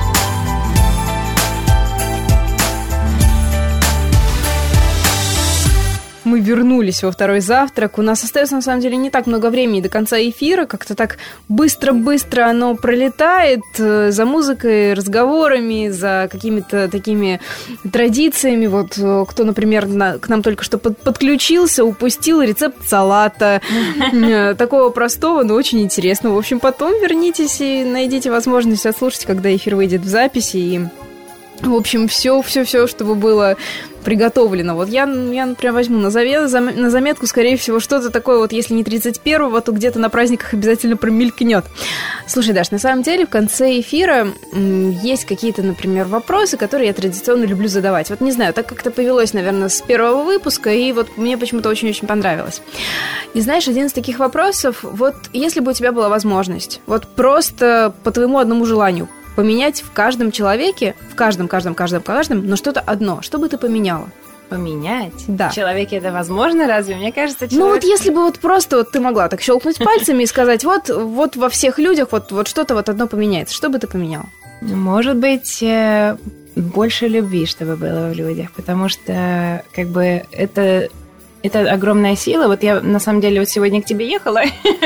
Мы вернулись во второй завтрак. У нас остается, на самом деле, не так много времени до конца эфира. Как-то так быстро-быстро оно пролетает э, за музыкой, разговорами, за какими-то такими традициями. Вот э, кто, например, на- к нам только что под- подключился, упустил рецепт салата. Э, Такого простого, но очень интересного. В общем, потом вернитесь и найдите возможность отслушать, когда эфир выйдет в записи. И, в общем, все, все, все, чтобы было приготовлено. Вот я, я например, возьму на, завет, зам- на заметку, скорее всего, что-то такое, вот если не тридцать первого, то где-то на праздниках обязательно промелькнет. Слушай, Даш, на самом деле в конце эфира м, есть какие-то, например, вопросы, которые я традиционно люблю задавать. Вот не знаю, так как-то повелось, наверное, с первого выпуска, и вот мне почему-то очень-очень понравилось. И знаешь, один из таких вопросов, вот если бы у тебя была возможность, вот просто по твоему одному желанию, поменять в каждом человеке, в каждом, каждом, каждом, каждом, но что-то одно. Что бы ты поменяла?
Поменять?
Да.
В человеке это возможно, разве? Мне кажется, человек...
Ну вот если бы вот просто вот ты могла так щелкнуть пальцами и сказать, вот, вот во всех людях вот, вот что-то вот одно поменяется. Что бы ты поменяла?
Может быть, э, больше любви, чтобы было в людях, потому что как бы это это огромная сила. Вот я, на самом деле, вот сегодня к тебе ехала,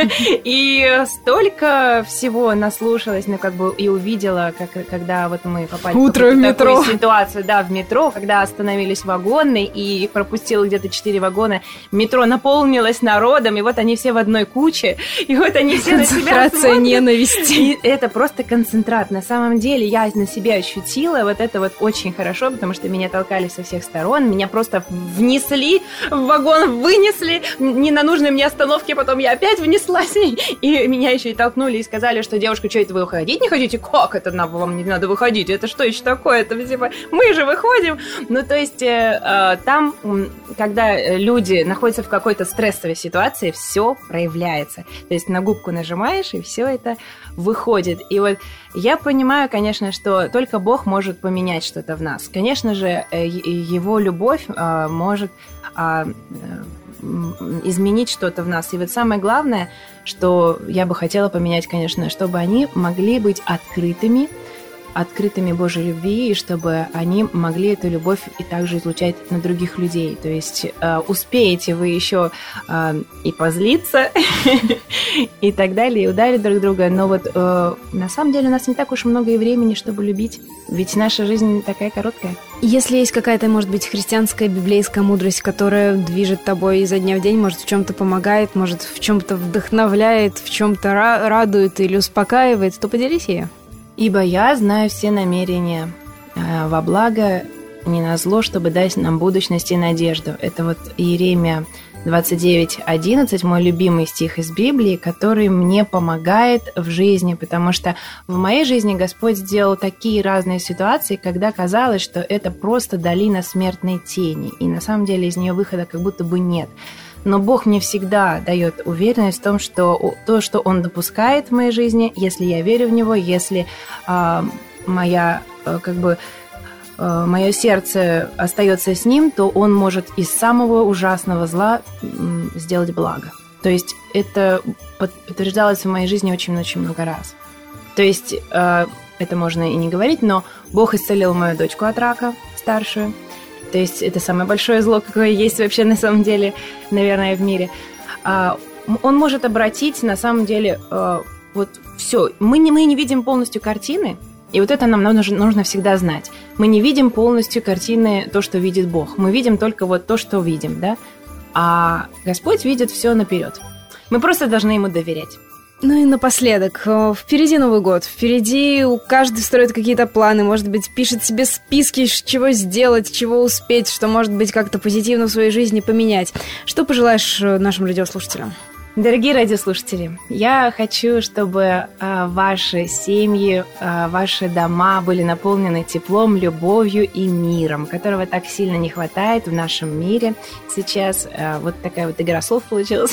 и столько всего наслушалась, ну, как бы, и увидела, как, когда вот мы попали
Утро
в
в
такую
метро.
ситуацию, да, в метро, когда остановились вагоны, и пропустила где-то четыре вагона, метро наполнилось народом, и вот они все в одной куче, и вот они все на себя
Концентрация
смотрят.
ненависти.
И это просто концентрат. На самом деле я на себя ощутила вот это вот очень хорошо, потому что меня толкали со всех сторон, меня просто внесли в вагон, вынесли не на нужной мне остановке, потом я опять внеслась, и меня еще и толкнули и сказали, что девушка, что это вы выходить не хотите? Как это на- вам не надо выходить? Это что еще такое? Это типа мы же выходим. Ну, то есть э, э, там, м, когда люди находятся в какой-то стрессовой ситуации, все проявляется. То есть на губку нажимаешь, и все это выходит. И вот я понимаю, конечно, что только Бог может поменять что-то в нас. Конечно же, э, Его любовь э, может э, м, изменить что-то в нас. И вот самое главное, что я бы хотела поменять, конечно, чтобы они могли быть открытыми, открытыми Божьей любви, и чтобы они могли эту любовь и также излучать на других людей. То есть э, успеете вы еще э, и позлиться, и так далее, и ударить друг друга, но вот э, на самом деле у нас не так уж много и времени, чтобы любить, ведь наша жизнь такая короткая.
Если есть какая-то, может быть, христианская, библейская мудрость, которая движет тобой изо дня в день, может, в чем-то помогает, может, в чем-то вдохновляет, в чем-то ра- радует или успокаивает, то поделись ею.
«Ибо я знаю все намерения э, во благо, не на зло, чтобы дать нам будущность и надежду». Это вот Иеремия двадцать девять одиннадцать, мой любимый стих из Библии, который мне помогает в жизни, потому что в моей жизни Господь сделал такие разные ситуации, когда казалось, что это просто долина смертной тени, и на самом деле из нее выхода как будто бы нет. Но Бог мне всегда дает уверенность в том, что то, что Он допускает в моей жизни, если я верю в Него, если э, моя, э, как бы, э, мое сердце остается с Ним, то Он может из самого ужасного зла э, сделать благо. То есть это подтверждалось в моей жизни очень-очень много раз. То есть э, это можно и не говорить, но Бог исцелил мою дочку от рака, старшую. То есть это самое большое зло, какое есть вообще на самом деле, наверное, в мире. Он может обратить, на самом деле, вот все. Мы не, мы не видим полностью картины, и вот это нам нужно, нужно всегда знать. Мы не видим полностью картины, то, что видит Бог. Мы видим только вот то, что видим, да? А Господь видит все наперед. Мы просто должны Ему доверять.
Ну и напоследок, впереди Новый год, впереди у каждого строит какие-то планы, может быть, пишет себе списки, чего сделать, чего успеть, что, может быть, как-то позитивно в своей жизни поменять. Что пожелаешь нашим радиослушателям?
Дорогие радиослушатели, я хочу, чтобы а, ваши семьи, а, ваши дома были наполнены теплом, любовью и миром, которого так сильно не хватает в нашем мире сейчас. А, вот такая вот игра слов получилась.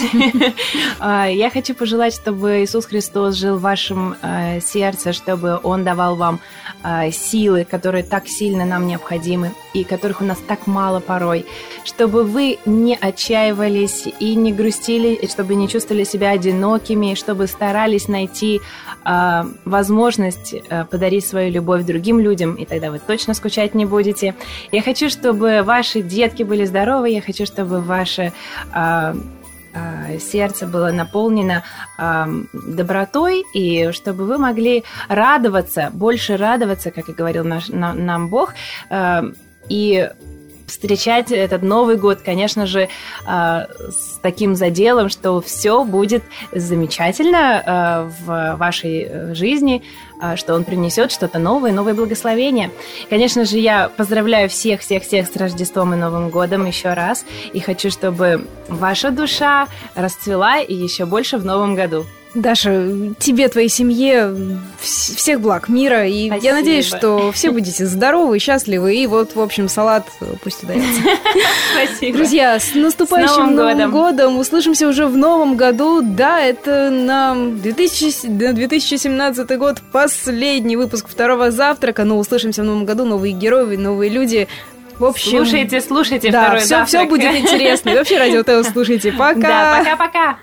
Я хочу пожелать, чтобы Иисус Христос жил в вашем а, сердце, чтобы Он давал вам а, силы, которые так сильно нам необходимы и которых у нас так мало порой, чтобы вы не отчаивались и не грустили, и чтобы не чувствовали себя одинокими, чтобы старались найти э, возможность э, подарить свою любовь другим людям, и тогда вы точно скучать не будете. Я хочу, чтобы ваши детки были здоровы, я хочу, чтобы ваше э, э, сердце было наполнено э, добротой, и чтобы вы могли радоваться, больше радоваться, как и говорил наш, на, нам Бог, э, и встречать этот Новый год, конечно же, с таким заделом, что все будет замечательно в вашей жизни, что Он принесет что-то новое, новое благословение. Конечно же, я поздравляю всех-всех-всех с Рождеством и Новым годом еще раз, и хочу, чтобы ваша душа расцвела и еще больше в Новом году.
Даша, тебе, твоей семье вс- всех благ мира. И
Спасибо.
Я надеюсь, что все будете здоровы, счастливы. И вот, в общем, салат пусть удается.
Спасибо.
Друзья, с наступающим
С Новым
Новым
годом.
годом. Услышимся уже в новом году. Да, это на две тысячи семнадцатый год, последний выпуск второго завтрака. Но услышимся в новом году. Новые герои, новые люди. В общем,
Слушайте, слушайте
да,
второй
все,
завтрак.
все будет интересно. И вообще Радио Тео слушайте. Пока.
Да, пока-пока.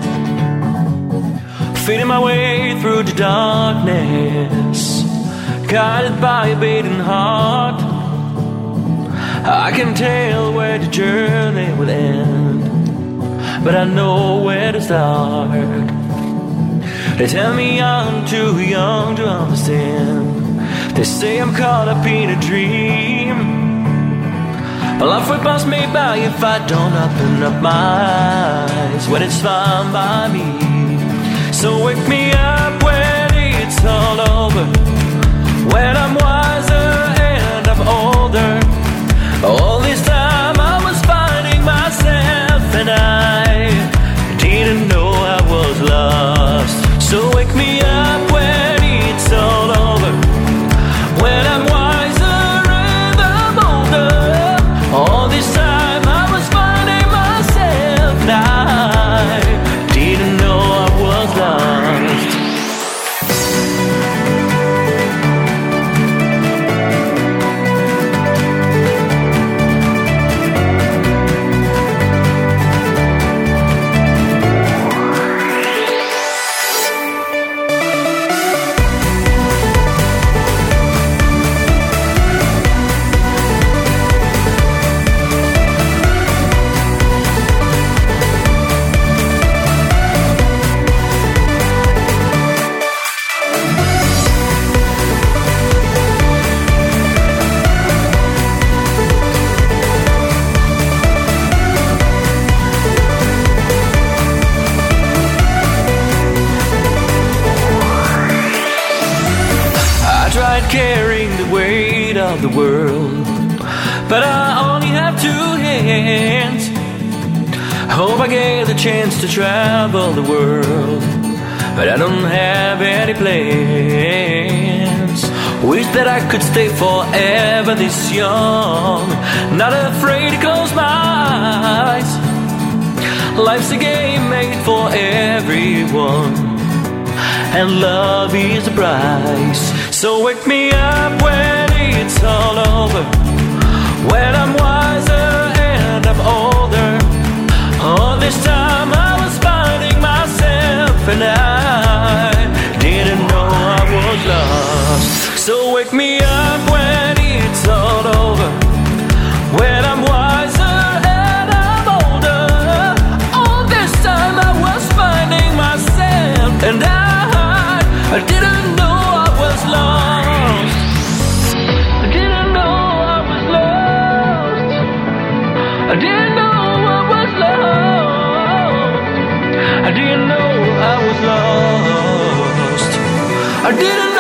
Feeling my way through the darkness,
guided by a beating heart. I can tell where the journey will end, but I know where to start. They tell me I'm too young to understand. They say I'm caught up in a dream, but life will pass me by if I don't open up my eyes when it's fine by me. So wake me up when it's all over, when I'm wiser and I'm older. All this time I was finding myself, and I didn't know I was lost. So wake me up when it's all over, when I'm wiser and I'm older. All this time I was finding myself, and I didn't know I was lost. Carrying the weight of the world, but I only have two hands. Hope I get the chance to travel the world, but I don't have any plans. Wish that I could stay forever this young, not afraid to close my eyes. Life's a game made for everyone, and love is the price. So wake me up when it's all over, when I'm wiser and I'm older. All this time I was finding myself, and I didn't know I was lost. So wake me up when it's all over, when I'm wiser and I'm older. All this time I was finding myself, and I, I didn't know I was lost. I didn't know I was lost. I didn't know I was lost. I didn't know I was lost. I didn't